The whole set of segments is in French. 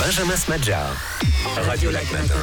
Benjamin Smadja. Radio Lac Matin.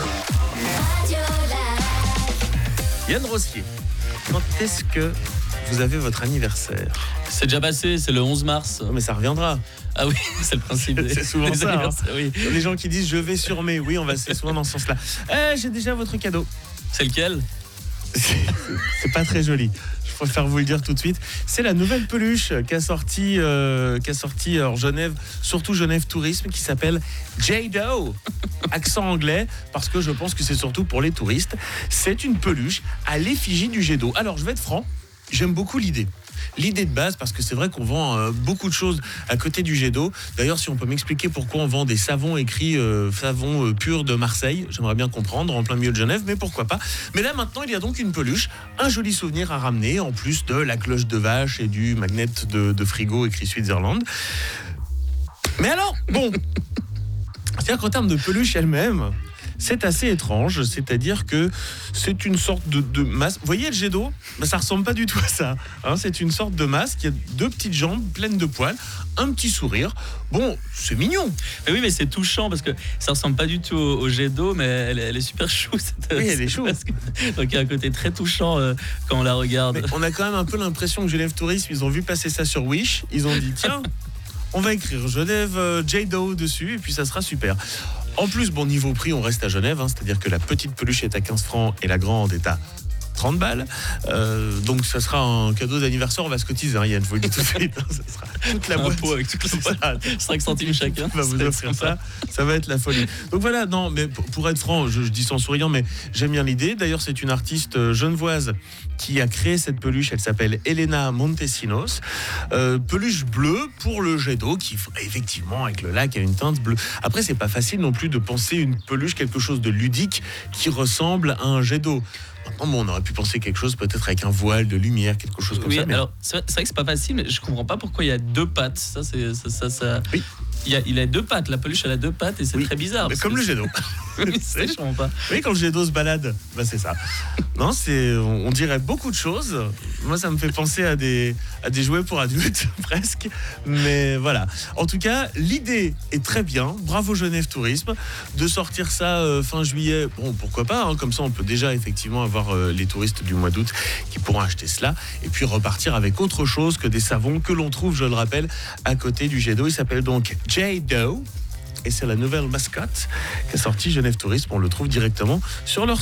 Yann Rossier, quand est-ce que vous avez votre anniversaire? C'est déjà passé, c'est le 11 mars. Non, mais ça reviendra. Ah oui, c'est le principe. C'est souvent ça. Hein. Oui. Les gens qui disent je vais sur mai. Oui, c'est souvent dans ce sens-là. J'ai déjà votre cadeau. C'est lequel? C'est pas très joli. Je préfère vous le dire tout de suite. C'est la nouvelle peluche qu'a sorti Genève, surtout Genève Tourisme, qui s'appelle J-Do. Accent anglais, parce que je pense que c'est surtout pour les touristes. C'est une peluche à l'effigie du jet d'eau. Alors, je vais être franc, j'aime beaucoup l'idée. L'idée de base, parce que c'est vrai qu'on vend beaucoup de choses à côté du jet d'eau. D'ailleurs, si on peut m'expliquer pourquoi on vend des savons écrits savon pur de Marseille, j'aimerais bien comprendre, en plein milieu de Genève, mais pourquoi pas. Mais là, maintenant, il y a donc une peluche, un joli souvenir à ramener, en plus de la cloche de vache et du magnet de frigo écrit Switzerland. Mais alors, bon, c'est-à-dire qu'en termes de peluche elle-même, c'est assez étrange, c'est-à-dire que c'est une sorte de masse. Vous voyez le jet d'eau ? Ça ressemble pas du tout à ça. Hein, c'est une sorte de masse qui a deux petites jambes pleines de poils, un petit sourire. Bon, c'est mignon. Mais oui, mais c'est touchant parce que ça ressemble pas du tout au jet d'eau, mais elle est super chou. Oui, elle est chou. Donc il y a un côté très touchant quand on la regarde. Mais on a quand même un peu l'impression que Genève Tourisme, ils ont vu passer ça sur Wish. Ils ont dit tiens, on va écrire Genève J-Do dessus et puis ça sera super. En plus, bon, niveau prix, on reste à Genève, hein, c'est-à-dire que la petite peluche est à 15 francs et la grande est à 30 balles. Donc, ça sera un cadeau d'anniversaire. On va se cotiser, hein, Yann, je vous le dis tout de suite. Hein, ça sera toute la boîte. Avec toute la boîte. 5 centimes chacun. On va vous offrir ça. Ça va être la folie. Donc voilà, non, mais pour être franc, je dis ça en souriant, mais j'aime bien l'idée. D'ailleurs, c'est une artiste genevoise qui a créé cette peluche. Elle s'appelle Elena Montesinos. Peluche bleue pour le jet d'eau qui, effectivement, avec le lac, a une teinte bleue. Après, c'est pas facile non plus de penser une peluche, quelque chose de ludique qui ressemble à un jet d'eau. Maintenant, bon, on aurait pu penser quelque chose peut-être avec un voile de lumière, quelque chose comme ça. Mais... alors, c'est vrai que c'est pas facile, mais je comprends pas pourquoi il y a deux pattes. Ça. Oui. Il a deux pattes, la peluche elle a deux pattes et c'est très bizarre. Mais comme le jet d'eau. Je comprends pas. Oui, quand le jet d'eau se balade, c'est ça. Non, on dirait beaucoup de choses. Moi, ça me fait penser à des jouets pour adultes, presque. Mais voilà. En tout cas, l'idée est très bien. Bravo Genève Tourisme de sortir ça fin juillet. Bon, pourquoi pas, hein, comme ça, on peut déjà effectivement avoir les touristes du mois d'août qui pourront acheter cela et puis repartir avec autre chose que des savons que l'on trouve, je le rappelle, à côté du jet d'eau. Il s'appelle donc J-Do et c'est la nouvelle mascotte qu'a sorti Genève Tourisme. On le trouve directement sur leur